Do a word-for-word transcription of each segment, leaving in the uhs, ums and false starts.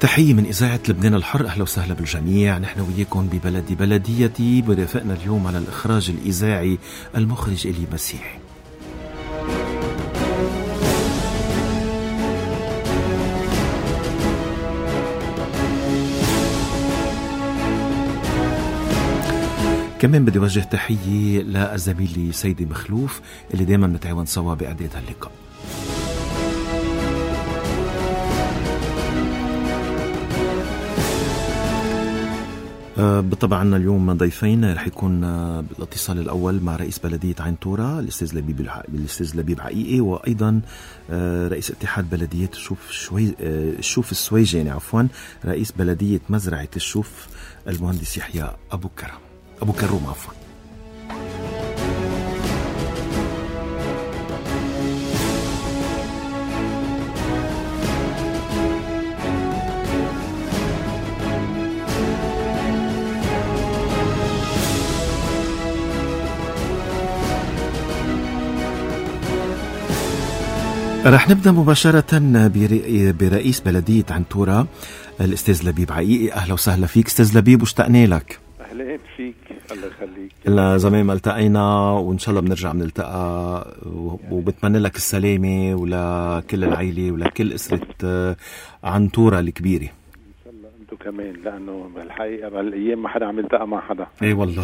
تحية من إذاعة لبنان الحر. أهلا وسهلا بالجميع. نحن وياكم ببلدي بلديتي. برافقنا اليوم على الإخراج الإذاعي المخرج إلي مسيح. كمان بدي وجه تحية لزميلي سيدي مخلوف اللي دايما متعاون سوا بإعداد هاللقاء. بالطبع عنا اليوم ضيفين. رح يكون بالاتصال الأول مع رئيس بلدية عين تورة الأستاذ لبيب الأستاذ لبيب عقيقي، وأيضا رئيس اتحاد بلديات الشوف شوي الشوف السويجاني عفوا رئيس بلدية مزرعة الشوف المهندس يحيى أبو كرم أبو كروم عفوا. رح نبدأ مباشرة برئيس بلدية عين تورة الأستاذ لبيب عقيقي. أهلا وسهلا فيك أستاذ لبيب واشتقنا لك. أهلا فيك، الله يخليك. إلا زمان ما التقينا وإن شاء الله بنرجع بنلتقى، وبتمنى لك السلامة ولكل العائلة ولكل أسرة عين تورة الكبيرة. إن شاء الله أنتم كمان، لأنه بالحقيقة بهالأيام ما حدا عم يلتقى مع حدا. إيه والله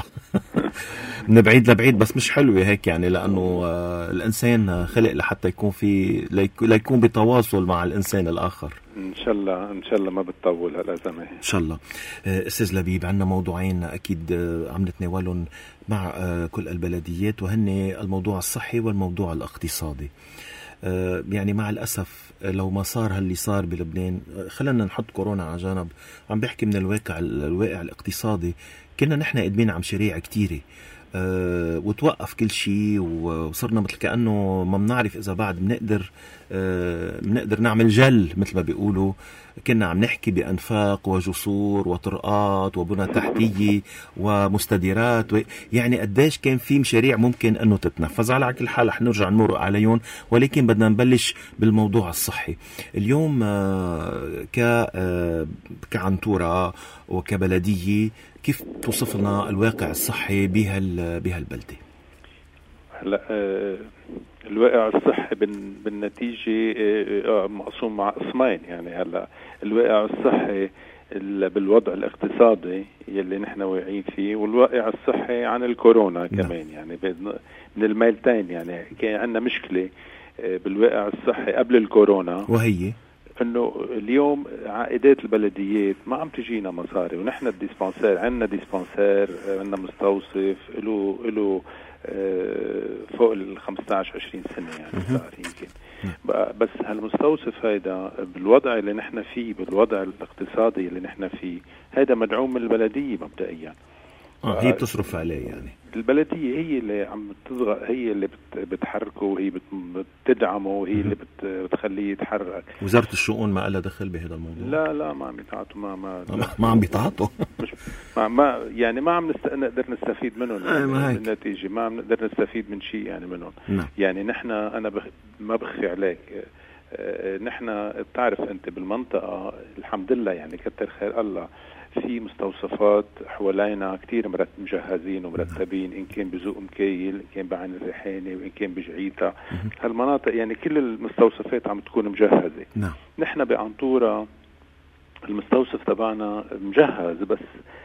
من بعيد لبعيد، بس مش حلوة هيك يعني، لأنه الإنسان خلق لحتى يكون في ليكون بتواصل مع الإنسان الآخر. إن شاء الله إن شاء الله ما بتطول هالأزمة إن شاء الله. أستاذ لبيب، عندنا موضوعين أكيد عم نتناولهم مع كل البلديات، وهن الموضوع الصحي والموضوع الاقتصادي. يعني مع الأسف لو ما صار هاللي صار بلبنان، خلينا نحط كورونا على جانب، عم بحكي من الواقع الواقع الاقتصادي. كنا نحن قدمين عم شريعة كتيرة أه وتوقف كل شيء، وصرنا مثل كأنه ما بنعرف إذا بعد بنقدر أه بنقدر نعمل جل مثل ما بيقولوا. كنا عم نحكي بأنفاق وجسور وطرقات وبنى تحتية ومستديرات و... يعني قديش كان في مشاريع ممكن أنه تتنفذ. على كل حال رح نرجع نمرق عليهم، ولكن بدنا نبلش بالموضوع الصحي اليوم. أه ك أه كعين تورة وكبلدية، كيف توصف لنا الواقع الصحي بهال بهالبلدة؟ هلا أه الواقع الصحي بالنتيجة أه مقسوم مع قسمين. يعني هلا الواقع الصحي بالوضع الاقتصادي يلي نحن واقعين فيه، والواقع الصحي عن الكورونا كمان. يعني من الميلتين. يعني كان عندنا مشكلة بالواقع الصحي قبل الكورونا، وهي انه اليوم عائدات البلديات ما عم تجينا مصاري، ونحن الديسبانسير عندنا ديسبانسير عندنا مستوصف له له فوق ال خمسة عشر عشرين سنة يعني صار يمكن. بس هالمستوصف هيدا بالوضع اللي نحن فيه، بالوضع الاقتصادي اللي نحن فيه، هيدا مدعوم من البلدية مبدئيا. آه هي بتصرف عليه. يعني البلدية هي اللي عم تضغط، هي اللي بتحركه، وهي بتدعمه، وهي اللي بتخليه يتحرك. وزارة الشؤون ما لها دخل بهذا الموضوع؟ لا لا ما عم بيتعاطوا. ما ما ما, ما عم بيتعاطوا ما, ما يعني ما عم نست... نقدر نستفيد منهم. يعني النتيجة ما عم نقدر نستفيد من شيء يعني منهم. نعم. يعني نحن أنا بخ... ما بخفي عليك، نحن بتعرف أنت بالمنطقة الحمد لله يعني كتر خير الله، في مستوصفات حوالينا كتير مرت مجهزين ومرتبين، إن كان بزوق مكيل، إن كان بعين الريحاني، وإن كان بجعيتا. هالمناطق يعني كل المستوصفات عم تكون مجهزة. نعم. نحن بعين تورة المستوصف تبعنا مجهز، بس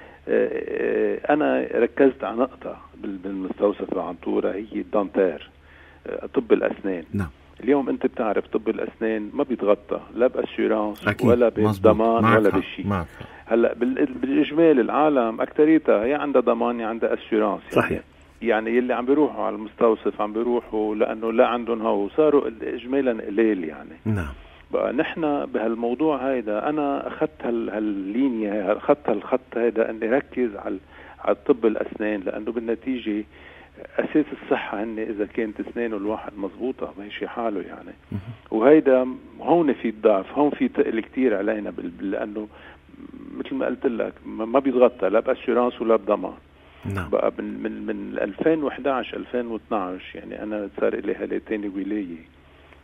أنا ركزت على نقطة بالمستوصف بعين تورة، هي الدانتير، طب الأسنان. نعم. اليوم انت بتعرف طب الاسنان ما بيتغطى لا باسيورانس ولا بالضمان ولا بالشيء. هلا بالاجمال العالم اكثريتها هي عندها ضمان يا عندها اسيورانس. صحيح. يعني, يعني يلي عم بيروحوا على المستوصف عم بيروحوا لانه لا عندهم هو، صاروا اجمالا قليل يعني. نعم. بقى نحن بهالموضوع هيدا انا اخذت هاللينيا، اخذت هالخط هيدا اني ركز على على طب الاسنان، لانه بالنتيجه أساس الصحة هن إذا كانت أسنانه الواحد مضبوطة ماشي حاله يعني. وهيدا هون في الضعف، هون في تقل كتير علينا، لأنه مثل ما قلت لك ما بيتغطى لا بأسيورانس ولا بضمان. نعم. بقى من من من ألفين وإحدى عشر ألفين واثني عشر يعني أنا صار لي هالتين ولاية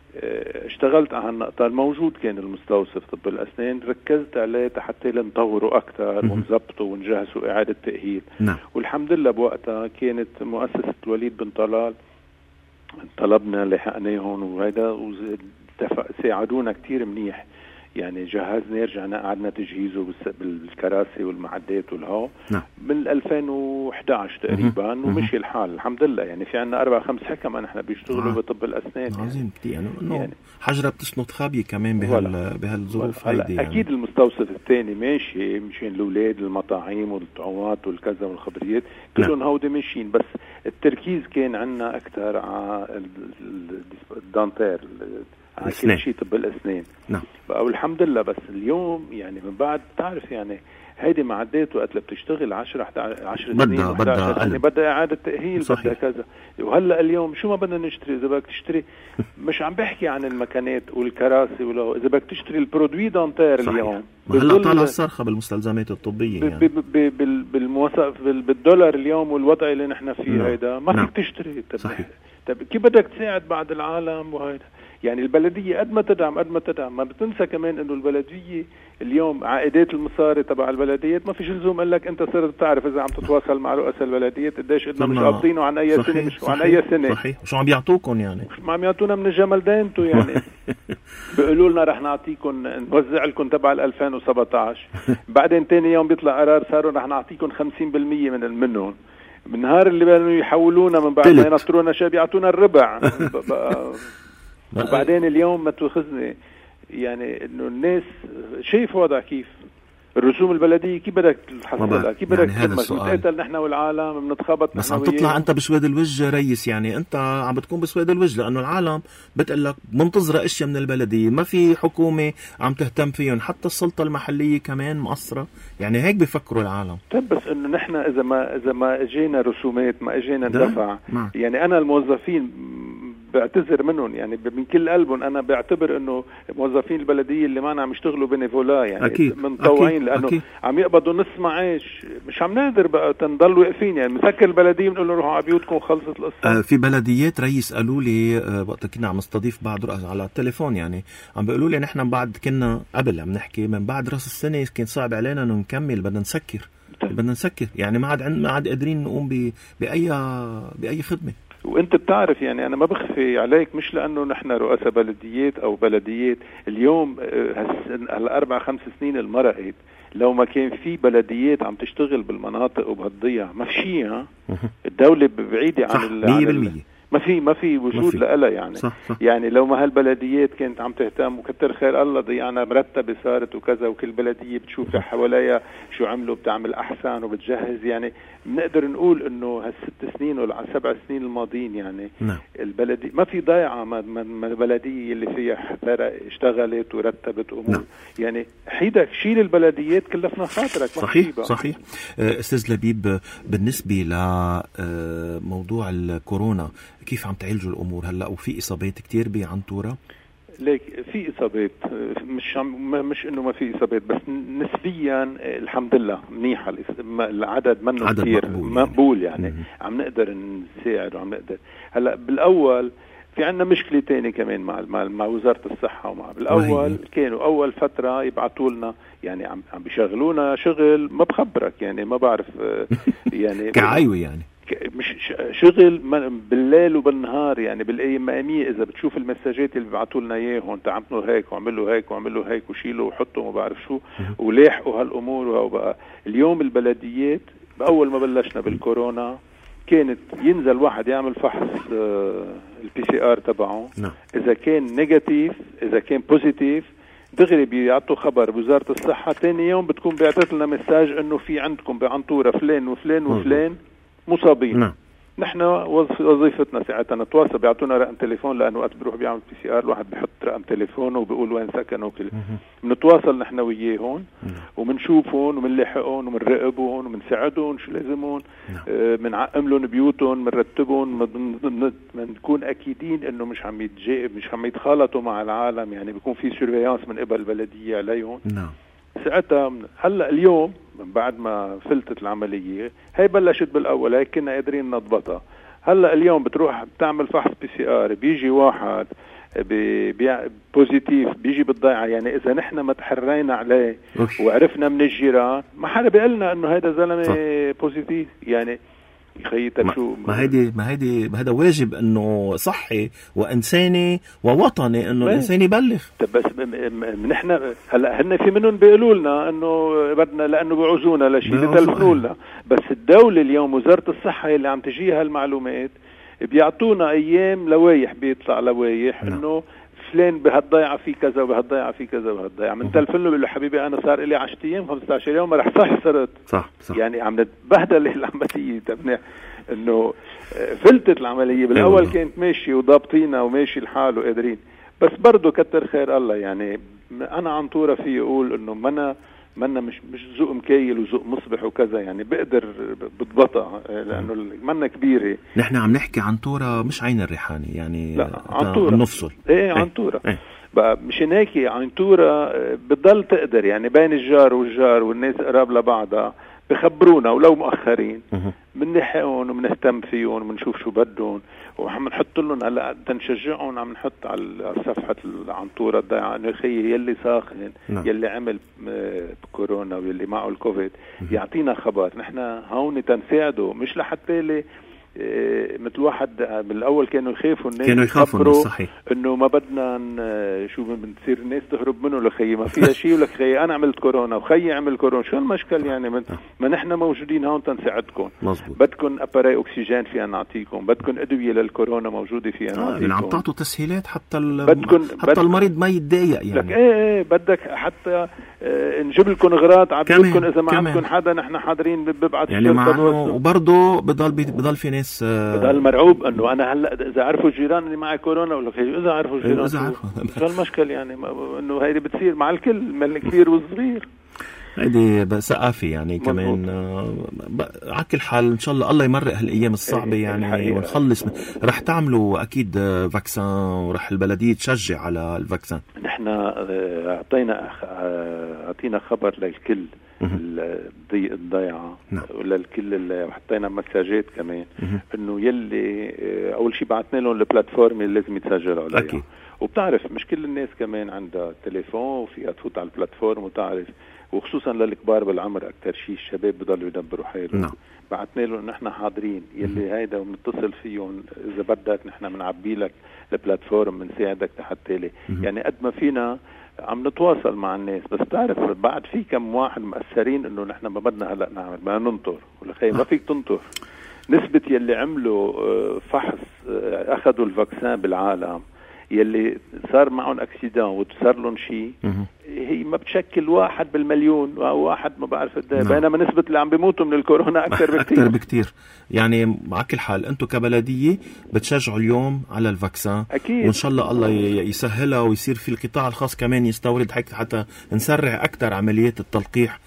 اشتغلت على هالنقطة. الموجود كان المستوصف طب الأسنان، ركزت عليه حتى لنطوره أكثر ونظبطه ونجهزه إعادة تأهيل. نعم. والحمد لله بوقتها كانت مؤسسة الوليد بن طلال طلبنا لحقناهم وهذا وساعدونا كتير منيح، يعني جهزنا رجعنا قعدنا تجهيزه بالكراسي والمعدات والهو. نعم. من ألفين وإحدى عشر تقريبا ومشي الحال الحمد لله. يعني في عنا أربع خمس حكم نحن بيشتغلوا بطب الأسنان. عظيم يعني. كتير يعني, يعني حجرة بتسند خابية كمان بهال بهالظروف هيدي. يعني. أكيد المستوصف الثاني ماشي مشان الأولاد المطاعيم والطعوات والكذا والخضريات كلهم هودي ماشيين، بس التركيز كان عنا أكثر على الدانتير على كل شيء طب الأسنان. نعم. والحمد لله. بس اليوم يعني من بعد تعرف يعني هيدي معدات وقت اللي بتشتغل عشرة عشر سنين بدها يعني بدها إعادة تأهيل بدها كذا. وهلا اليوم شو ما بدنا نشتري؟ إذا بدك تشتري مش عم بحكي عن المكانات والكراسي ولا إذا بدك تشتري البرودوي دانتير اليوم هلا طالع الصرخة بالمستلزمات الطبية يعني بالمواصف بالدولار اليوم والوضع اللي نحن فيه هيدا ما فيك تشتري. طب كيف بدك تساعد بعض العالم وهيدا؟ يعني البلدية قد ما تدعم قد ما تدعم ما بتنسى كمان انه البلدية اليوم عائدات المصاري تبع البلديات ما فيش لزوم قال لك انت صرت تعرف اذا عم تتواصل مع رؤساء البلديات قديش قدنا مش قابضينه عن اي سنة مش عن اي سنة. صحيح. شو عم بيعطوكم يعني؟ ما عم يعطونا من الجمل دينتو يعني. بيقولوا لنا رح نعطيكم نوزع لكم تبع ألفين وسبعة عشر بعدين تاني يوم بيطلع قرار صاروا رح نعطيكم خمسين بالمية من منهم. بالنهار اللي بدهم يحولونا من بعد ما ينطرونا شيء بيعطونا الربع. وبعدين اليوم ما تأخذني يعني انه الناس شايف وضع كيف الرسوم البلدية كيف بدك تحصلها كيف بدك يعني نتقاتل نحن والعالم بنتخبط. بس عم تطلع انت بسواد الوجه ريس، يعني انت عم بتكون بسواد الوجه لانه العالم بتقلك منتظرة اشياء من البلدية، ما في حكومة عم تهتم فيهم، حتى السلطة المحلية كمان مقصرة، يعني هيك بيفكروا العالم. طيب بس انه نحن اذا ما اذا ما اجينا رسومات ما اجينا ندفع يعني انا الموظفين بعتذر منهم يعني من كل قلبهم. انا بعتبر انه موظفين البلديه اللي معنا عم يشتغلوا بنيفولا يعني أكيد. منطوعين لانه أكيد. عم يقبضوا نص معاش مش عم نقدر بقى تنضلوا واقفين يعني مسكر البلديه بنقول له روحوا على بيوتكم خلصت القصه. آه في بلديات رئيس قالوا لي آه وقت كنا عم نستضيف بعض رؤساء على التليفون يعني عم بيقولوا لي نحن بعد كنا قبل عم نحكي من بعد راس السنه كان صعب علينا انه نكمل بدنا نسكر بدنا نسكر يعني ما عاد ما عاد قادرين نقوم باي باي خدمه. وانت بتعرف يعني انا ما بخفي عليك مش لانه نحن رؤساء بلديات او بلديات اليوم هالاربع خمس سنين المرقت لو ما كان في بلديات عم تشتغل بالمناطق وبهالضيع ما في شيء. ها الدولة بعيدة عن مية بالمية ما في ما في وجود لها يعني. صح صح. يعني لو ما هالبلديات كانت عم تهتم وكتر خير الله ضيعنا مرتبة صارت وكذا وكل بلدية بتشوف حواليها شو عملوا بتعمل أحسن وبتجهز يعني بنقدر نقول إنه هالست سنين ولا السبع سنين الماضيين يعني نعم. البلدية ما في ضيعة من البلدية اللي فيها اشتغلت ورتبت أمور. نعم. يعني حيدك شيل البلديات كلفنا خاطرك. صحيح صحيح. أستاذ لبيب بالنسبة لموضوع الكورونا كيف عم تعالجوا الأمور هلأ وفي إصابات كتير بعنتورة؟ ليك في إصابات مش مش إنه ما في إصابات بس نسبيا الحمد لله منيحة العدد منه كتير مقبول, مقبول يعني, يعني. عم نقدر نساعد وعم نقدر. هلأ بالأول في عنا مشكلة تانية كمان مع مع, مع وزارة الصحة ومع بالأول وهي. كانوا أول فترة يبعتوا لنا يعني عم عم بيشغلونا شغل ما بخبرك يعني ما بعرف يعني كعايوة يعني مش شغل بالليل وبالنهار يعني بالاياميه اذا بتشوف المساجات اللي بيبعتوا لنا اياهم تعملوا هيك وعملوا هيك وعملوا هيك وشيلوا وحطوا ما بعرف شو ولاحقوا هالامور. وبقى اليوم البلديات باول ما بلشنا بالكورونا كانت ينزل واحد يعمل فحص البي سي ار تبعه اذا كان نيجاتيف اذا كان بوزيتيف دغري بيعطوا خبر بوزارة الصحة تاني يوم بتكون بيعطت لنا مساج انه في عندكم بعنطورة فلان وفلان وفلان مصابين. نعم. نحن وظيفتنا ساعتها نتواصل بيعطونا رقم تليفون لانه وقت بيروح بيعمل بي سي ار الواحد بيحط رقم تليفونه وبيقول وين سكنوا وكل بنتواصل نحن وياهم وبنشوفهم وبنلاحقهم وبنراقبهم وبنساعدهم شو لازمهم بنعقم آه لهم بيوتهم بنرتبهم بنكون اكيدين انه مش عم يتجاوب مش عم يتخالطوا مع العالم يعني بيكون في سيرفيانس من قبل البلديه عليهم. نعم. ساعتها هلا اليوم من بعد ما فلتت العمليه هي بلشت بالاول هيك كنا قادرين نضبطها. هلا اليوم بتروح بتعمل فحص بي سي ار بيجي واحد بوزيتيف بيجي بالضيعة. يعني إذا نحن ما تحرينا عليه وعرفنا من الجيران ما حدا بيقلنا إنه هذا زلمة بوزيتيف. يعني ما, شو ما هيدي ما هيدي هذا واجب انه صحي وانساني ووطني انه الانسان يبلغ. بس نحن هلا هن في منهم بيقولوا لنا انه بدنا لانه بيعوزونا لشيء بيتلفنوا لنا، بس الدوله اليوم وزاره الصحه اللي عم تجيها المعلومات بيعطونا ايام لوايح، بيطلع لوايح انه فلان بهالضيعه في كذا وبهالضيعه في كذا وبهالضيعه من تلفن له بيقول له حبيبي انا صار لي عشرة ايام خمسة عشر يوم ما رح صح صرت صح, صح. يعني عم نتبهدل العمليه. تبني انه فلتت العمليه بالاول كانت ماشي وضابطينا وماشي الحال وقادرين، بس برضه كتر خير الله. يعني انا عنطوره في اقول انه منا منا مش مش ذوق مكيل وذوق مصبح وكذا، يعني بقدر بضبطها لانه منا كبيره. نحن عم نحكي عنطوره مش عين الريحاني، يعني لا عنطوره نفصل ايه عنطوره ايه. بقى مشان هيك عنطوره بتضل تقدر يعني بين الجار والجار والناس قراب لبعضها بخبرونا ولو مؤخرين بنلحقهم وبنهتم فيهم وبنشوف شو بدهم وعم نحط لهم هلا تنشجعهم. عم نحط على صفحه العنطوره الضيعه انه خيي يلي ساخن نعم. يلي عمل كورونا واللي معه الكوفيد يعطينا خبر، نحن هون تنساعده مش لحتى لي إيه مثل واحد بالاول كانوا يخافوا الناس كانوا يخافوا صحيح انه ما بدنا شو بنصير الناس تهرب منه لخي ما فيها شيء ولك خي انا عملت كورونا وخي عمل كورونا شو المشكل يعني من ما نحن موجودين هون تنساعدكم. بدكم اباري اكسجين فينا نعطيكم، بدكم ادويه للكورونا موجوده فينا آه نعطيكم، عم تعطوا تسهيلات حتى بدكن حتى بدكن المريض ما يتضايق يعني لك ايه ايه بدك حتى اه نجيب لكم اغراض عبيكم اذا ما عندكم حدا نحن حاضرين ببعث يعني معه وبرضه بضل بضل في ناس بضل مرعوب انه انا هلا اذا عرفوا الجيران اللي معي كورونا ولا اذا عرفوا الجيران شو المشكل يعني انه هيدي بتصير مع الكل من الكبير والصغير. هيدي ثقافه يعني مزبوط. كمان على كل حال ان شاء الله الله يمرق هالايام الصعبه يعني ونخلص. رح تعملوا اكيد فاكسان ورح البلديه تشجع على الفاكسان. نحن اعطينا اعطينا خبر للكل الضيعة نعم. وللكل اللي حطينا مساجات كمان انه يلي اول شيء بعثنا لهم البلاتفورم اللي لازم يتسجلوا عليها أكيد. وبتعرف مش كل الناس كمان عندها تليفون وفيها تفوت على البلاتفورم وتعرف، وخصوصا للكبار بالعمر اكثر شيء الشباب بضلوا يدبروا حالهم نعم. بعثنا لهم نحن حاضرين يلي هيدا وبنتصل فيهم اذا بدك نحن بنعبي لك البلاتفورم بنساعدك حتى لي يعني قد ما فينا عم نتواصل مع الناس. بس تعرف بعد في كم واحد مأثرين انه نحن ما بدنا هلا نعمل بدنا ننطر ولا خي ما فيك تنطر. نسبة يلي عملوا فحص اخذوا الفاكسان بالعالم يلي صار معهم اكسيدان وصار لهم شيء هي ما بتشكل واحد بالمليون او واحد ما بعرف قد ايه، بينما نسبة اللي عم بيموتوا من الكورونا اكثر بكثير اكثر بكثير. يعني مع كل حال انتم كبلديه بتشجعوا اليوم على الفاكسان اكيد وان شاء الله الله يسهلها ويصير في القطاع الخاص كمان يستورد حتى نسرع اكثر عمليات التلقيح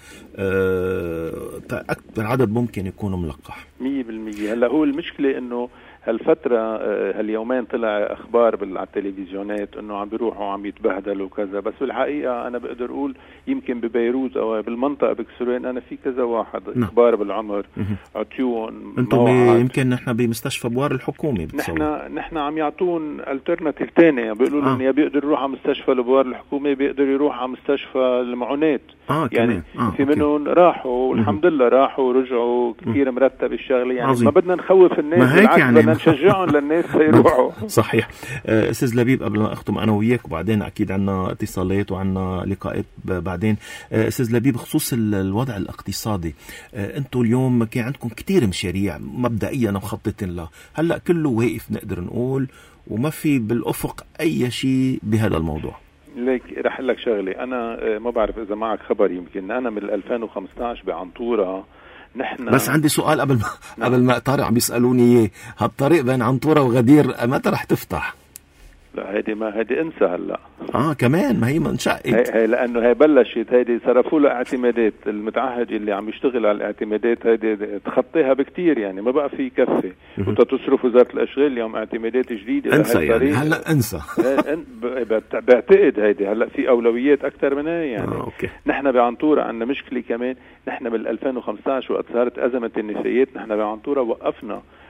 اكثر عدد ممكن يكونوا ملقح مية بالمية. هلا هو المشكله انه هالفترة هاليومين طلع أخبار على التلفزيونات إنه عم بيروحوا عم يتبهدلوا وكذا، بس بالحقيقة أنا بقدر أقول يمكن ببيروت أو بالمنطقة بكسروين أنا في كذا واحد نعم. كبار بالعمر عطيون أنتم يمكن نحن بمستشفى بوار الحكومي نحن نحن عم يعطون ألترناتيف تانية بيقولوا لهم آه. يا بيقدر يروح على مستشفى البوار الحكومي بيقدر يروح على مستشفى المعونات آه يعني آه في منهم راحوا والحمد لله راحوا ورجعوا كثير مرتب الشغلة يعني عظيم. ما بدنا نخوف الناس بالعكس يعني بدنا نشجعهم للناس يروحوا. صحيح. استاذ لبيب قبل ما اختم انا وياك وبعدين اكيد عنا اتصالات وعنا لقاءات بعدين. استاذ لبيب بخصوص الوضع الاقتصادي انتم اليوم كان عندكم كتير مشاريع مبدئيا مخططين لها، هلا كله واقف نقدر نقول وما في بالافق اي شيء بهذا الموضوع. ليك رح لك شغله انا ما بعرف اذا معك خبر يمكن انا من ألفين وخمسة عشر بعنطوره نحن بس عندي سؤال قبل ما نعم. قبل ما طارق عم يسالوني اياه، هالطريق بين عنطوره وغدير متى رح تفتح؟ لا هيدي ما هيدي انسى هلا اه كمان ما هي منشقت هي, هي لانه هي بلشت هيدي صرفوا لها اعتمادات المتعهد اللي عم يشتغل على الاعتمادات هيدي تخطيها بكتير يعني ما بقى في كفه وتصرف وزاره الاشغال اليوم اعتمادات جديده انسى يعني هلا انسى بعتقد هيدي هلا في اولويات اكثر من هي يعني آه، أوكي. نحن بعنطوره عندنا مشكله كمان، نحن بال ألفين وخمسة عشر وقت صارت ازمه النفايات نحن بعنطوره وقفنا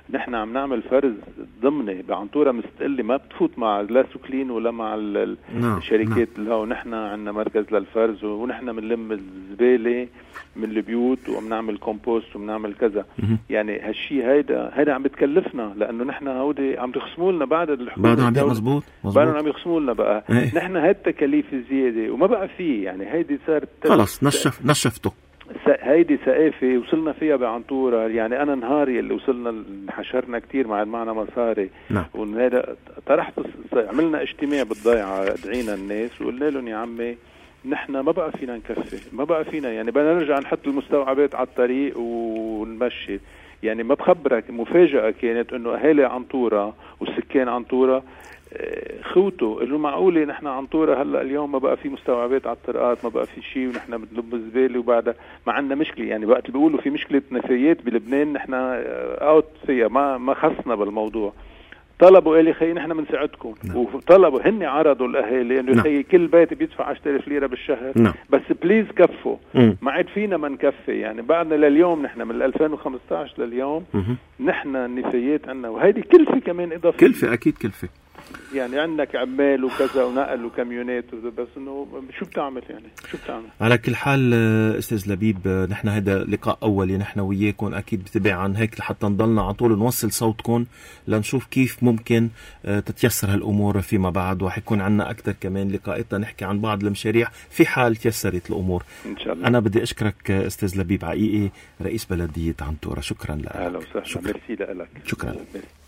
نحن عم نعمل فرز ضمني بعنطورة مستقلة ما بتفوت مع لا سوكلين ولا مع الشركات اللي هو. نحن عندنا مركز للفرز ونحن بنلم الزبالة من البيوت وبنعمل كومبوست وبنعمل كذا. يعني هالشي هيدا هيدا عم بتكلفنا لأنه نحن هودي عم يخصموا لنا بعد الحكومة بعد عم مزبوط بعد عم يخصموا لنا بقى ايه. نحن هاي التكاليف الزيادة وما بقى فيه يعني هيدي صارت خلص نشف نشفته هيدي ثقافة وصلنا فيها بعنطورة. يعني أنا نهاري اللي وصلنا حشرنا كتير مع معنا مصاري نعم. وهذا طرحت عملنا اجتماع بالضيعة دعينا الناس وقلنا لهم يا عمي نحن ما بقى فينا نكفي ما بقى فينا يعني بدنا نرجع نحط المستوعبات على الطريق ونمشي. يعني ما بخبرك مفاجأة كانت انه اهالي عنطورة والسكان عنطورة خوتوا قالوا معقولة نحن عنطورة هلا اليوم ما بقى في مستوعبات على الطرقات ما بقى في شيء ونحن بنلب الزبالة وبعدها ما عندنا مشكلة. يعني وقت بيقولوا في مشكلة نفايات بلبنان نحن اوت فيها ما ما خصنا بالموضوع. طلبوا قال لي خي نحن بنساعدكم نعم. وطلبوا هن عرضوا الاهالي انه نعم. خي كل بيت بيدفع عشرة آلاف ليرة بالشهر نعم. بس بليز كفوا مم. ما عاد فينا ما نكفي. يعني بعدنا لليوم نحن من ألفين وخمسة عشر لليوم مم. نحن النفايات عندنا وهيدي كلفة كمان اضافية كلفة اكيد كلفة. يعني عندك عمال وكذا ونقل وكاميونات بس انه شو بتعمل يعني شو بتعمل. على كل حال استاذ لبيب نحن هذا لقاء اولي نحن وياكم اكيد بتبع عن هيك لحتى نضلنا على طول نوصل صوتكم لنشوف كيف ممكن تتيسر هالامور فيما بعد وحيكون عنا اكثر كمان لقاءات نحكي عن بعض المشاريع في حال تيسرت الامور ان شاء الله. انا بدي اشكرك استاذ لبيب عقيقي رئيس بلدية عنطورة. شكرا لك. اهلا وسهلا ميرسي لك. شكرا لك.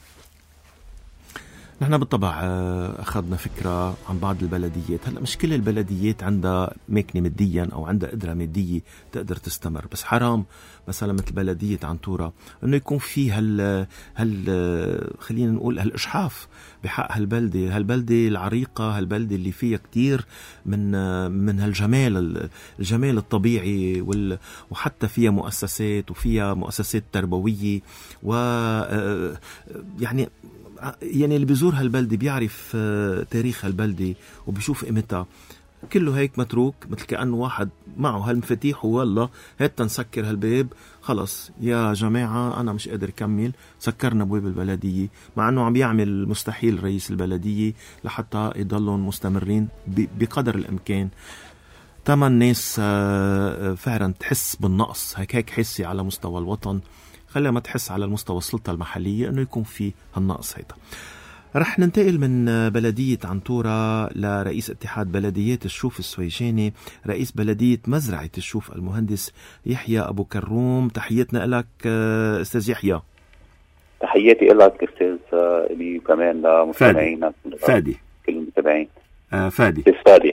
نحن بالطبع أخذنا فكرة عن بعض البلديات. هلأ مش كل البلديات عندها ماكنة ماديا أو عندها قدرة مادية تقدر تستمر بس حرام مثلا مثل بلدية عنطورة أنه يكون في هال, هال خلينا نقول هالإشحاف بحق هالبلدة هالبلدة العريقة هالبلدة اللي فيها كتير من من هالجمال الجمال الطبيعي وال وحتى فيها مؤسسات وفيها مؤسسات تربوية و يعني يعني اللي بيزور هالبلدة بيعرف تاريخ هالبلدة وبيشوف قيمتها. كله هيك متروك مثل كأنه واحد معه هالمفاتيح والله هات نسكر هالباب خلص يا جماعة أنا مش قادر كمل سكرنا بواب البلدية مع أنه عم يعمل مستحيل رئيس البلدية لحتى يضلون مستمرين بقدر الإمكان. تمن ناس فعلا تحس بالنقص هيك هيك حسي على مستوى الوطن خليها ما تحس على المستوى السلطة المحلية أنه يكون في هالنقص هيدا. رح ننتقل من بلدية عنطورة لرئيس اتحاد بلديات الشوف السويجاني رئيس بلدية مزرعة الشوف المهندس يحيى أبو كروم. تحياتنا لك أستاذ يحيى. تحياتي لك أستاذ لي كمان لمستمعينا فادي كل المتابعين. آه فادي فادي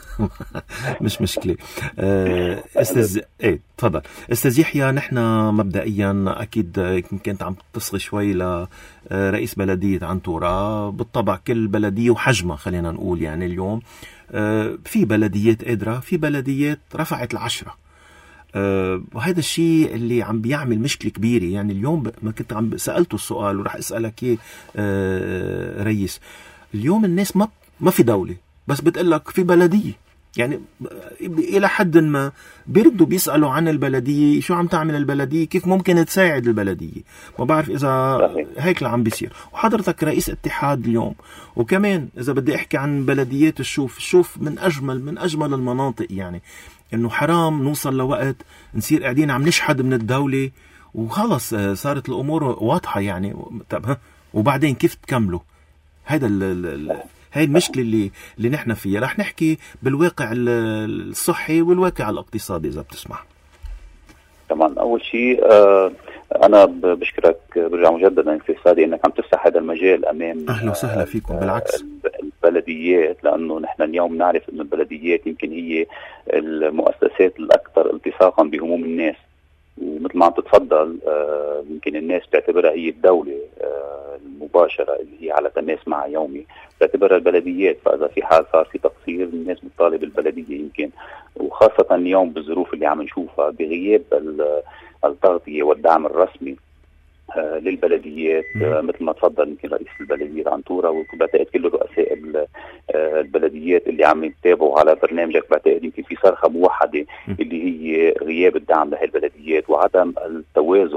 مش مشكلة. آه استاذ ايه تفضل استاذ يحيى. نحن مبدئيا اكيد يمكن عم تصغي شوي لرئيس بلدية عنطورة. بالطبع كل بلدية وحجمها خلينا نقول يعني اليوم آه في بلديات قادرة في بلديات رفعت العشرة آه وهذا الشيء اللي عم بيعمل مشكلة كبيرة. يعني اليوم ما كنت عم سألته السؤال ورح اسألك ايه آه رئيس. اليوم الناس ما ما في دولة بس بتقلك في بلدية. يعني إلى حد ما بيردوا بيسألوا عن البلدية شو عم تعمل البلدية كيف ممكن تساعد البلدية. ما بعرف إذا هيك اللي عم بيصير. وحضرتك رئيس اتحاد اليوم وكمان إذا بدي أحكي عن بلديات الشوف الشوف من أجمل من أجمل المناطق. يعني إنه حرام نوصل لوقت نصير قاعدين عم نشحد من الدولة وخلص صارت الأمور واضحة. يعني طب ها وبعدين كيف تكملوا هذا ال هاي المشكلة اللي اللي نحن فيها. رح نحكي بالواقع الصحي والواقع الاقتصادي إذا بتسمح. طبعا أول شيء آه أنا بشكرك برجع مجددا في فادي إنك عم تفتح هذا المجال أمام أهلا وسهلا فيكم. بالعكس البلديات لأنه نحن اليوم نعرف إنه البلديات يمكن هي المؤسسات الأكثر التصاقا بهموم الناس. ومثل ما عم تتفضل آه يمكن الناس تعتبرها هي الدولة آه المباشرة اللي هي على تماس معها يومي تعتبرها البلديات. فإذا في حال صار في تقصير الناس بتطالب البلدية يمكن وخاصة اليوم بالظروف اللي عم نشوفها بغياب التغطية والدعم الرسمي آه للبلديات آه مثل ما تفضل يمكن رئيس البلدية عنطورة وبعتقد كل رؤساء آه البلديات اللي عم يتابعوا على برنامجك. بعتقد يمكن في صرخة موحدة اللي هي غياب الدعم لهالبلديات وعدم التوازن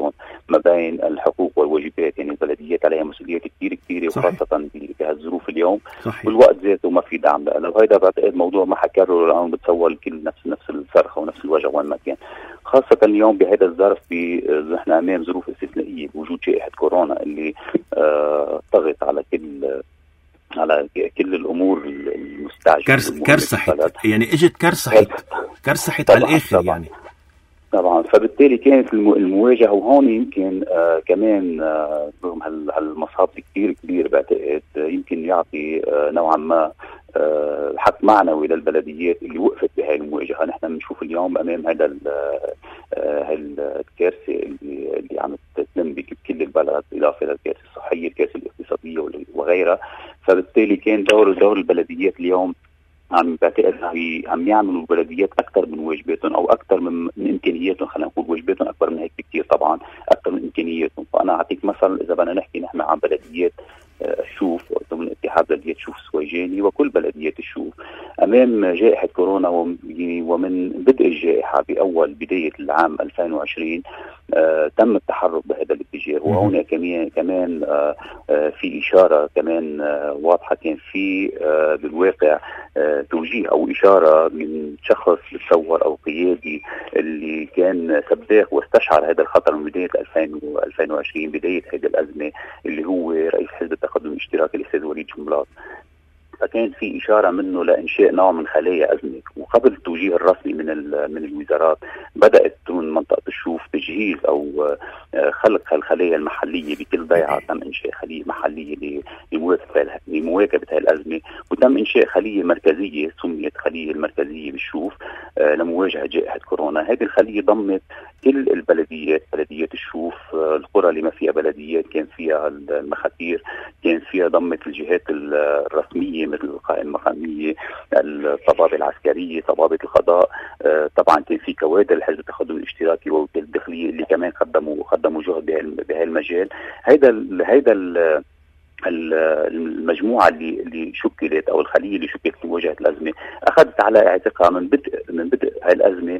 ما بين الحقوق والواجبات. يعني البلديات عليها مسؤوليات كثير كثيره، وخاصه بهالظروف اليوم. صحيح. والوقت ذاته ما في دعم له. وهذا بعتقد موضوع ما حكرره، لانه بتصور الكل نفس نفس الصرخه ونفس الوجع وين ما كان، خاصه اليوم بهذا الظرف. نحن امام ظروف استثنائيه بوجود جائحه كورونا اللي آه طغت على كل على كل الامور المستعجله. كرس كرسحت يعني اجت كرسحت كرسحت على الاخر طبعاً. يعني طبعا. فبالتالي كانت المواجهه، وهون يمكن آه كمان آه رغم هالمصاب كثير كبير بعتقد يمكن يعطي آه نوعا ما آه حق معنوي للبلديات اللي وقفت بهاي المواجهه. نحن بنشوف اليوم امام هذا آه الكارثه اللي اللي عم تتم بكل البلد، اضافه للكارثه الصحيه، الكارثه الاقتصاديه وغيرها. فبالتالي كان دور دور البلديات اليوم عم بعتقد عم يعملوا البلديات اكثر من واجباتهم، او اكثر من, من امكانياتهم. خلينا نقول واجباتهم اكبر من هيك بكثير طبعا، اكثر من امكانياتهم. فانا اعطيك مثل، اذا بدنا نحكي نحن عن بلديات الشوف ضمن اتحاد بلديات شوف السويجاني وكل بلديات الشوف امام جائحه كورونا، ومن بدء الجائحه باول بدايه العام ألفين وعشرين آه تم التحرك بهذا الاتجاه. وهنا كمان كمان آه آه في اشاره كمان آه واضحه، كان في آه بالواقع آه توجيه او اشاره من شخص بتصور او قيادي اللي كان سباق واستشعر هذا الخطر من بدايه ألفين وعشرين، بدايه هذه الازمه، اللي هو رئيس حزب التقدم الاشتراكي الاستاذ وليد جنبلاط. فكان في اشاره منه لانشاء نوع من خلايا ازمه. وقبل التوجيه الرسمي من من الوزارات بدات من منطقه الشوف تجهيز او خلق الخلايا المحليه بكل ضيعه. تم انشاء خليه محليه لمواكبه هذه الازمه، وتم انشاء خليه مركزيه سميت خليه المركزيه بالشوف لمواجهه جائحه كورونا. هذه الخليه ضمت كل البلديات، بلديات الشوف، القرى اللي ما فيها بلديات كان فيها المخاتير، كان فيها ضمت الجهات الرسميه مثل القائمه المقاميه، الطبابه العسكريه، طبابه القضاء. آه طبعا كان في كوادر الحزب التقدم الاشتراكي ووكاله الداخليه اللي كمان قدموا قدموا جهد بهذا المجال. هيدا هيدا المجموعه اللي اللي شكلت او الخليه اللي شكلت لمواجهه الازمه اخذت على اعتقادها من بدء من بدء هاي الازمه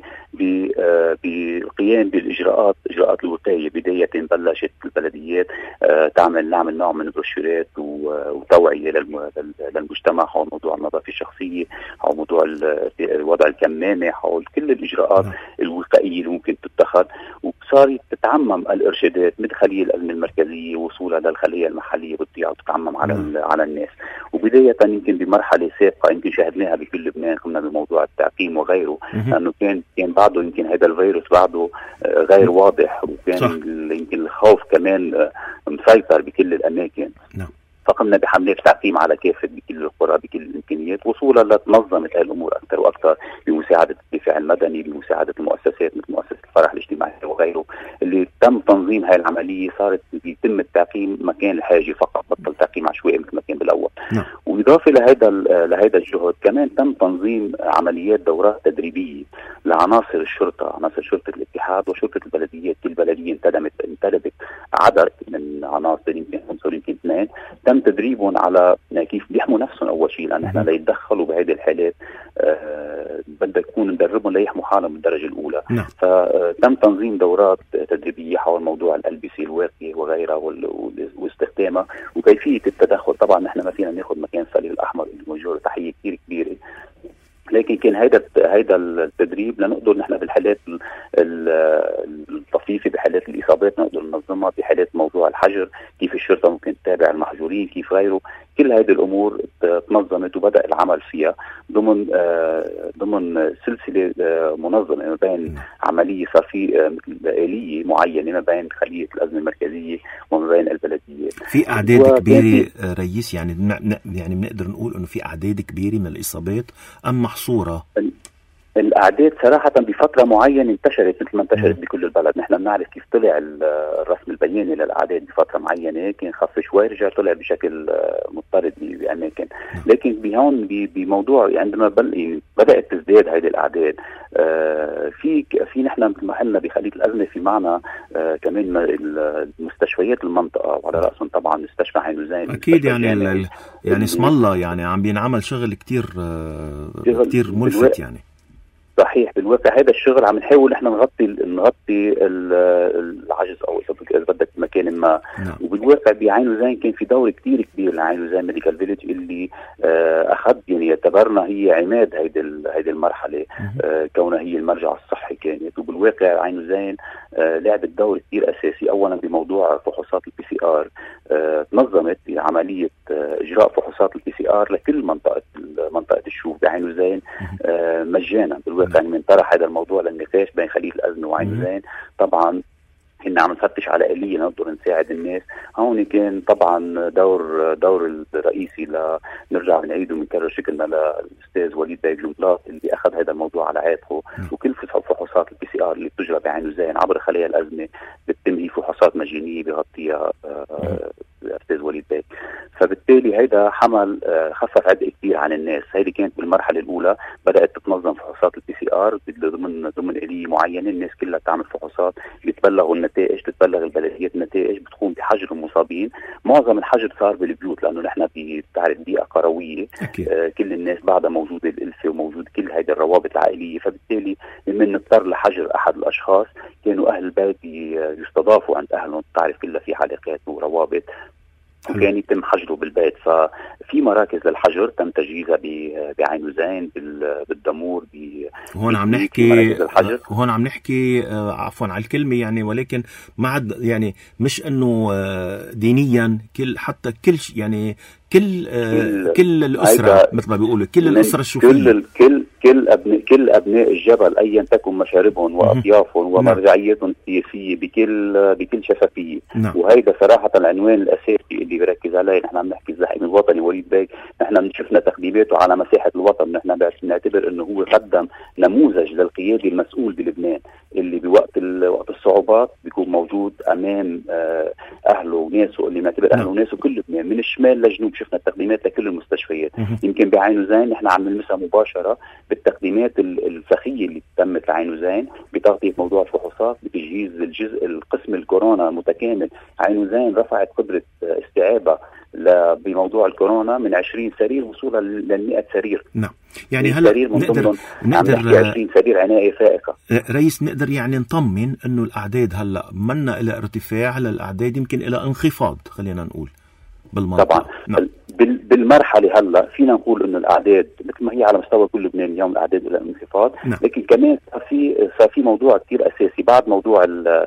بالقيام بالاجراءات اجراءات الوقايه. بدايه بلشت البلديات تعمل نعمل نوع من البروشورات وتوعيه للمجتمع حول موضوع النظافه الشخصيه، حول موضوع وضع الكمامه، حول كل الاجراءات الوقائيه اللي ممكن تتخذ. وصارت تتعمم الارشادات من خليه الازمه المركزيه وصولها للخليه المحليه بالضياع وتتعمم على على الناس. وبدايه يمكن بمرحله سابقه يمكن شاهدناها بكل لبنان، قمنا بموضوع التعقيم وغيره، لانه كان كان بعده يمكن هذا الفيروس بعده غير واضح، وكان يمكن الخوف كمان مسيطر بكل الاماكن. نعم. فقمنا بحملات تعقيم على كافه بكل القرى بكل الامكانيات، وصولا لتنظمت هذه الامور اكثر واكثر بمساعده الدفاع المدني، بمساعده المؤسسات مثل مؤسسه الفرح الاجتماعي وغيره، اللي تم تنظيم هذه العمليه. صارت بيتم التعقيم مكان الحاجه فقط، بطل تعقيم عشوائي مثل ما كان بالاول. نعم. واضافه لهذا لهذا الجهد كمان تم تنظيم عمليات دورات تدريبيه لعناصر الشرطه، عناصر شرطه الاتحاد وشرطه البلديات. كل بلديه انتدبت انتدبت عدد من عناصر، يمكن عنصر يمكن اثنين، تم تدريبهم على كيف بيحموا نفسهم اول شيء، لان احنا ليتدخلوا بهذه الحالات آه بدنا نكون ندربهم ليحموا حالهم من الدرجه الاولى. نعم. فتم تنظيم دورات تدريبيه حول موضوع الالبسه الواقيه وغيرها واستخدامها وكيفيه التدخل. طبعا نحن ما فينا ناخذ مكان الصليب الاحمر اللي موجود، تحيه كثير كبيره، لكن كان هيدا هيدا التدريب لنقدر نحن بالحالات الطفيفه، بحالات الاصابات نقدر ننظمها، بحالات موضوع الحجر كيف الشرطه ممكن تتابع المحجورين، كيف غيره. كل هذه الامور تنظمت وبدا العمل فيها ضمن ضمن سلسله منظمه ما بين عمليه صار في مثل آلية معينه ما بين خليه الازمه المركزيه وما بين البلديات. في اعداد كبيره رئيس، يعني يعني بنقدر نقول انه في اعداد كبيره من الاصابات ام محصوره؟ الاعداد صراحه بفتره معينه انتشرت مثل ما انتشرت بكل البلد. نحن بنعرف كيف طلع الرسم البياني للاعداد بفتره معينه، كان خف شوي رجع طلع بشكل مضطرد باماكن. لكن بهون بموضوع عندما بل بدات تزداد هذه الاعداد، آه في في نحن مثل ما قلنا بخليه الازمه في معنا آه كمان المستشفيات المنطقه، وعلى راسهم طبعا مستشفى عين وزين اكيد. يعني ال يعني اسم الله يعني عم بينعمل شغل كتير آه كتير ملفت يعني. صحيح. بالواقع هذا الشغل عم نحاول احنا نغطي نغطي العجز او اذا بدك مكان ما. نعم. وبالواقع بعين وزين كان في دور كثير كبير لعين وزين ميديكال فيليج اللي آه اخذ يعني اعتبرنا هي عماد هيدي هيدي المرحله، آه كونها هي المرجع الصحي كانت. وبالواقع عين وزين آه لعبت دور كثير اساسي، اولا بموضوع فحوصات البي سي ار. آه تنظمت عمليه آه اجراء فحوصات البي سي ار لكل منطقه منطقه الشوف بعين وزين آه مجانا. بالواقع يعني من طرح هذا الموضوع للنقاش بين خليج الأزمة وعين وزين. طبعا كنا عم نفتش على آلية نقدر نساعد الناس. هون كان طبعا دور دور الرئيسي لنرجع نعيد ونكرر شكلنا للأستاذ وليد باي بلومبلاط اللي أخذ هذا الموضوع على عاتقه. وكل فحوصات البي سي ار اللي بتجرى بعين وزين عبر خلايا الأزمة بتتم هي فحوصات مجانية بغطيها الأستاذ وليد باي. فبالتالي هيدا حمل خفف عبء كثير عن الناس. هيدي كانت بالمرحلة الأولى بدأت تتنظم فحوصات البي سي ار ضمن ضمن آلية معينة. الناس كلها تعمل فحوصات، بتبلغوا النتائج، بتبلغ البلديات النتائج، بتقوم بحجر المصابين. معظم الحجر صار بالبيوت لأنه نحن بتعرف بيئة قروية. آه كل الناس بعدها موجودة الألفة وموجود كل هيدا الروابط العائلية. فبالتالي لما نضطر لحجر أحد الأشخاص كانوا أهل البيت يستضافوا عند أهلهم. تعرف كلها في علاقات وروابط، وكان يتم حجره بالبيت. ففي مراكز للحجر تم تجهيزها بعين وزين بالدمور. هون عم نحكي هون عم نحكي عفوا على الكلمه يعني، ولكن ما عاد يعني مش انه دينيا كل حتى كل يعني كل كل, كل الاسره مثل ما بيقولوا كل الاسره الشوفيه، كل كل كل ابناء كل ابناء الجبل ايا تكن مشاربهم واطيافهم ومرجعيتهم السياسيه بكل بكل شفافيه. نعم. وهيدا صراحه العنوان الاساسي اللي بركز عليه. نحن عم نحكي الزعيم الوطني وليد باي، نحن شفنا تقديماته على مساحه الوطن. نحن بنعتبر انه هو قدم نموذج للقيادي المسؤول بلبنان اللي بوقت وقت الصعوبات بيكون موجود امام اهله وناسه، اللي بنعتبر اهله وناسه كل لبنان من الشمال لجنوب. شفنا التقديمات لكل المستشفيات. يمكن بعين وزين نحن عم نلمسها مباشره بالتقديمات الفخيه اللي تمت لعين وزين بتغطيه موضوع الفحوصات، بتجهيز الجزء القسم الكورونا متكامل. عين وزين رفعت قدره استيعابها بموضوع الكورونا من عشرين سرير وصولا ل مئة سرير. نعم. يعني هلا نقدر نقدر عشرين سرير عناية فائقة. رئيس نقدر يعني نطمن انه الاعداد هلا منا الى ارتفاع، للاعداد يمكن الى انخفاض خلينا نقول بالمنطقة. طبعا. نعم. بالمرحله هلا فينا نقول انه الاعداد مثل ما هي على مستوى كل لبنان اليوم الاعداد الى انخفاض. نعم. لكن كمان صار في صار في موضوع كثير اساسي بعد موضوع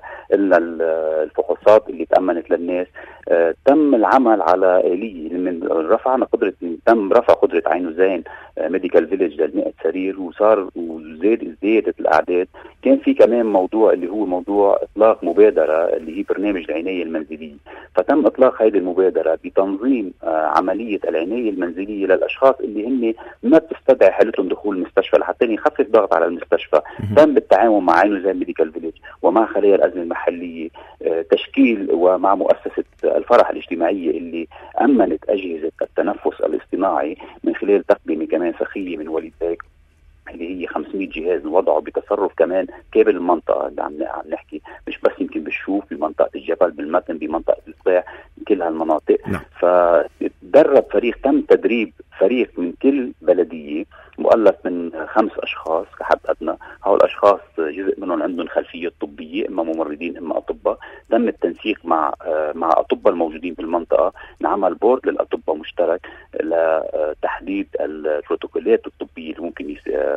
الفحوصات اللي تامنت للناس. آه تم العمل على آلية من رفعنا قدره تم رفع قدره عين وزين آه ميديكال فيليج ل مئة سرير، وصار وزاد زياده الاعداد. كان في كمان موضوع اللي هو موضوع اطلاق مبادره اللي هي برنامج العنايه المنزليه. فتم اطلاق هذه المبادره بتنظيم آه عمليه العنايه المنزليه للاشخاص اللي هن ما بتستدعي حالتهم دخول المستشفى لحتى يخفف ضغط على المستشفى. تم بالتعاون مع عين وزين ميديكال فيليج ومع خلايا الازمه المحليه آه تشكيل، ومع مؤسسه الفرح الاجتماعيه اللي امنت اجهزه التنفس الاصطناعي من خلال تقديم كمان سخيه من وليد باي اللي هي خمسمئة جهاز وضعوا بتصرف كمان كامل المنطقه اللي عم عم نحكي، مش بس يمكن بالشوف، بمنطقه الجبل، بالمتن، بمنطقه القطاع، كل هالمناطق. نعم. فتدرب فريق، تم تدريب فريق من كل بلديه مؤلف من خمس اشخاص كحد ادنى. هؤلاء الاشخاص جزء منهم عندهم خلفيه طبيه، اما ممرضين اما اطباء. تم التنسيق مع مع اطباء الموجودين بالمنطقه، نعمل بورد للاطباء مشترك لتحديد البروتوكولات الطبيه اللي ممكن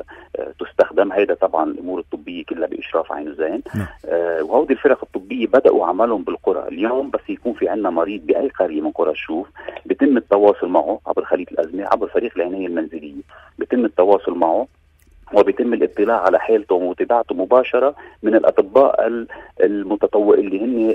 تستخدم. هيدا طبعا الامور الطبيه كلها باشراف عين وزين. آه وهودي الفرق الطبيه بداوا عملهم بالقرى. اليوم بس يكون في عندنا مريض باي قريه من قرى الشوف بيتم التواصل معه عبر خلية الازمه، عبر فريق العنايه المنزليه، بيتم التواصل معه وبيتم الاطلاع على حالته ومتابعته مباشره من الاطباء المتطوع اللي هن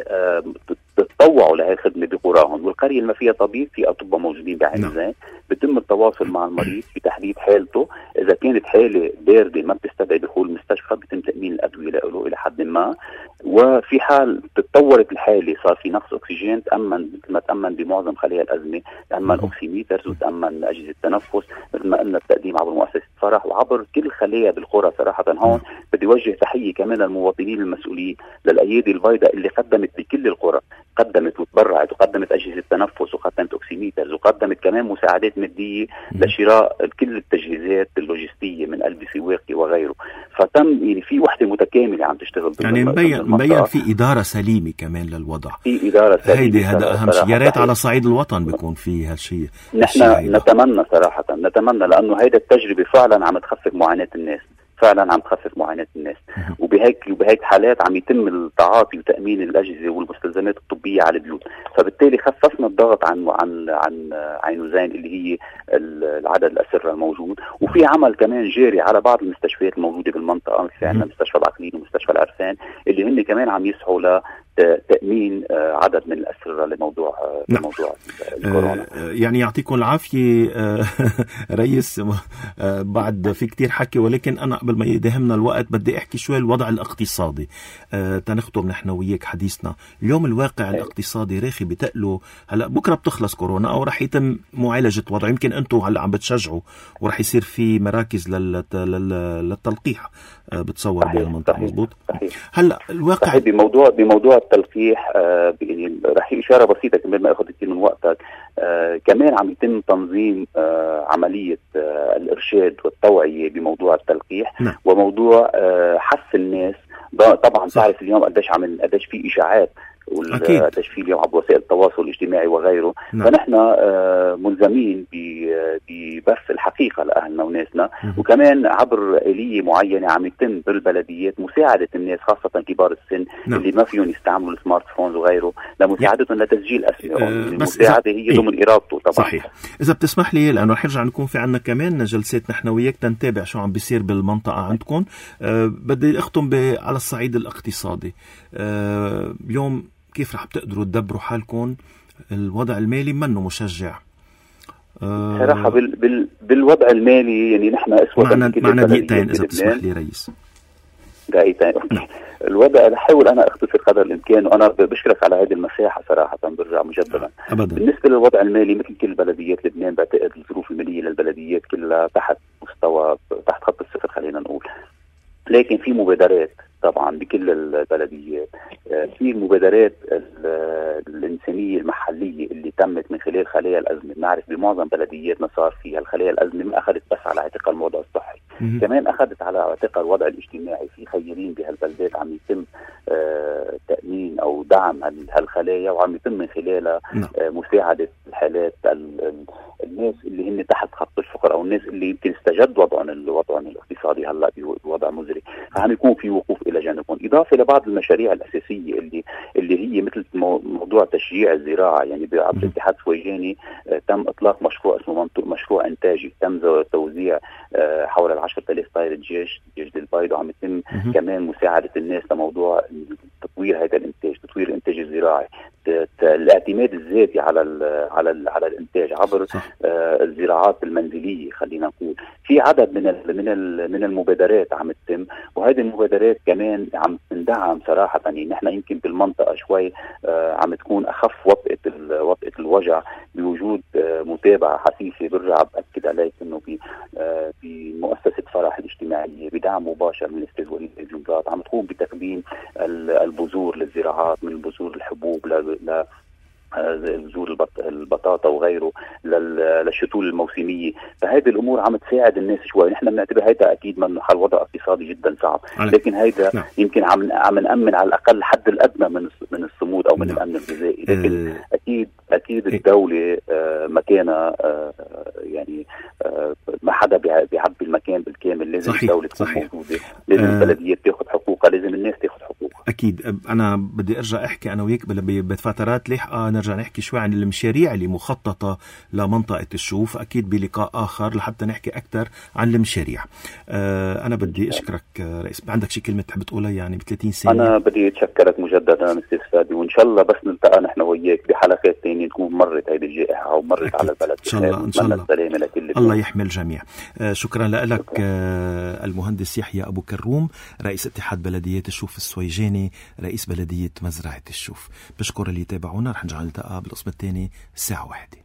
تتطوعوا لهي الخدمه بقراهم. والقريه اللي ما فيها طبيب في اطباء موجودين بعين وزين. بيتم التواصل مع المريض في تحديد حالته. اذا كانت حاله بارده ما بتستدعي دخول المستشفى بيتم تامين الادويه له الى حد ما. وفي حال تطورت الحاله صار في نقص اكسجين، تامن مثل ما تامن بمعظم خلايا الازمه، تامن اوكسيميترز وتامن اجهزه تنفس مثل ما قلنا التقديم عبر مؤسسه فرح وعبر كل خليه بالقرى. صراحه هون بدي اوجه تحيه كمان للمواطنين المسؤولين، للايادي البيضاء اللي قدمت بكل القرى قدمت وتبرعت وقدمت أجهزة تنفس وقدمت أوكسيميترز وقدمت كمان مساعدات مادية لشراء كل التجهيزات اللوجستية من ألبسة واقي وغيره. فتم يعني في وحدة متكاملة عم تشتغل، يعني مبين مبين في إدارة سليمة كمان للوضع، في إدارة سليمة. هيدي هذا أهم شيء، يا ريت على صعيد الوطن بيكون في هالشيء. نحن نتمنى صراحة نتمنى، لأنه هيدا التجربة فعلا عم تخفف معاناة الناس، فعلا عم تخفف معاناة الناس. وبهيك وبهيك حالات عم يتم التعاطي وتأمين الأجهزة والمستلزمات الطبية على البيوت، فبالتالي خففنا الضغط عن عن عن عين زين اللي هي العدد الأسرة الموجود. وفي عمل كمان جاري على بعض المستشفيات الموجودة بالمنطقة، في عندنا مستشفى العقلين ومستشفى العرسان اللي هن كمان عم يسعوا ل تأمين عدد من الأسرة لموضوع نعم. لموضوع الكورونا. يعني يعطيكم العافية رئيس. بعد في كتير حكي، ولكن أنا قبل ما يدهمنا الوقت بدي أحكي شوي الوضع الاقتصادي تنختم نحن وياك حديثنا اليوم. الواقع الاقتصادي راخي بتقله. هلا بكرة بتخلص كورونا أو رح يتم معالجة وضع، يمكن أنتم هلا عم بتشجعوا ورح يصير في مراكز للتلقيح بتصور بالمنطقة، مزبوط؟ هلا الواقع صحيح. بموضوع بموضوع التلقيح آه يعني رح إشارة بسيطة كمان ما أخذ كثير من وقتك. آه كمان عم يتم تنظيم آه عملية آه الإرشاد والتوعية بموضوع التلقيح. نعم. وموضوع آه حث الناس. طبعا صح. تعرف اليوم قديش عم قديش في إشاعات والقديش في اليوم عبر وسائل التواصل الاجتماعي وغيره. نعم. فنحن آه ملزمين ببث الحقيقة لأهلنا وناسنا، وكمان عبر آلية معينة عم يتم بالبلديات مساعدة الناس خاصة كبار السن. نعم. اللي ما فيهم يستعملوا السمارت فونز وغيره لمساعدتهم لتسجيل أسماء. أه المساعدة هي ضمن إيه؟ إرادته طبعا. صحيح. إذا بتسمح لي لأنه رح نرجع نكون في عنا كمان جلسات نحن وياك تنتابع شو عم بيصير بالمنطقة عندكم. أه بدي أختم على الصعيد الاقتصادي. أه اليوم كيف رح بتقدروا تدبروا حالكم؟ الوضع المالي منه مشجع أه صراحة بال بال بالوضع المالي. يعني نحن أسوأ معنا معنا دقيقتين إذا بتسمح لي رئيس. دقيقتين. الوضع بحاول أنا أختصر قدر الإمكان، وأنا بشكرك على هذه المساحة صراحة. برجع مجددا أبدا. بالنسبة للوضع المالي مثل كل بلديات لبنان بعتقد الظروف المالية للبلديات كلها تحت مستوى تحت خط الصفر خلينا نقول، لكن في مبادرات طبعا بكل البلديات. في المبادرات الإنسانية المحلية اللي تمت من خلال خلايا الأزمة. نعرف بمعظم بلدياتنا صار فيها الخلايا الأزمة ما أخذت بس على اعتقال الوضع الصحي، م- كمان أخذت على اعتقال الوضع الاجتماعي. في خيرين بهالبلدات عم يتم آه تأمين أو دعم هالخلايا، وعم يتم من خلالها آه مساعدة الحالات الناس اللي هن تحت خط الفقر أو الناس اللي يمكن استجد وضعهم الوضعهم الاقتصادي هلا بوضع مزري، فعم يكون في وقوف إلى جانبهم. إضافة لبعض المشاريع الأساسية اللي اللي هي مثل موضوع تشجيع الزراعة. يعني بعبر الاتحاد السويجاني آه تم إطلاق مشروع اسمه مشروع إنتاجي، تم توزيع آه حول العشرة آلاف طائرة جيش جيش البيض، وعم يتم كمان مساعدة الناس لموضوع تطوير هذا الإنتاج، تطوير الإنتاج الزراعي، الاعتماد الذاتي على ال على ال على الإنتاج عبر آه الزراعات المنزلية. خلينا نقول في عدد من ال من ال من المبادرات عم تتم، وهذه المبادرات كمان عم تندعم صراحة. يعني نحن يمكن بالمنطقة شوي آه عم تكون أخف وطئة وطئة الوجع بوجود آه متابعة حثيثة. برجع بأكد عليك إنه في آه بمؤسسة فرح الاجتماعية بدعم مباشر من الأستاذ وليد الجمرات عم تقوم بتقديم البذور للزراعات، من البذور الحبوب ل بذور البطاطا وغيره للشتول الموسمية. فهذه الأمور عم تساعد الناس شوي. نحن بنعتبر هيدا أكيد منه حل وضع اقتصادي جدا صعب، لكن هيدا نعم. يمكن عم عم نأمن على الأقل حد الأدنى من من الصمود أو من نعم. الأمن الغذائي. لكن أه أكيد أكيد الدولة آه مكانها آه يعني آه ما حدا بيعبي المكان بالكامل. لازم صحيح. الدولة تكون موجودة، لازم أه البلديات تاخذ حقوقها، لازم الناس تاخذ حقوقها. أكيد. أنا بدي أرجع أحكي أنا وياك بفترات لاحقة نرجع نحكي شوي عن المشاريع اللي مخططة لمنطقة الشوف، أكيد بلقاء آخر لحتى نحكي أكثر عن المشاريع. أه أنا بدي أشكرك رئيس. عندك شي كلمة تحب تقولها يعني ب ثلاثين ثانية؟ أنا بدي أتشكرك مجددا أستاذ فادي، وإن شاء الله بس نلتقى نحن وياك بحلقات ثانية تكون مرت هذه الجائحة أو مرت أكيد. على البلد إن شاء الله. إن شاء الله. السلامة لكل الله يحمي الجميع. أه شكرا لك أه المهندس يحيى أبو كروم رئيس اتحاد بلديات الشوف السويجاني، رئيس بلدية مزرعة الشوف. بشكر اللي يتابعونا. رح نرجع نلتقى بالقسم الثاني الساعة واحدة.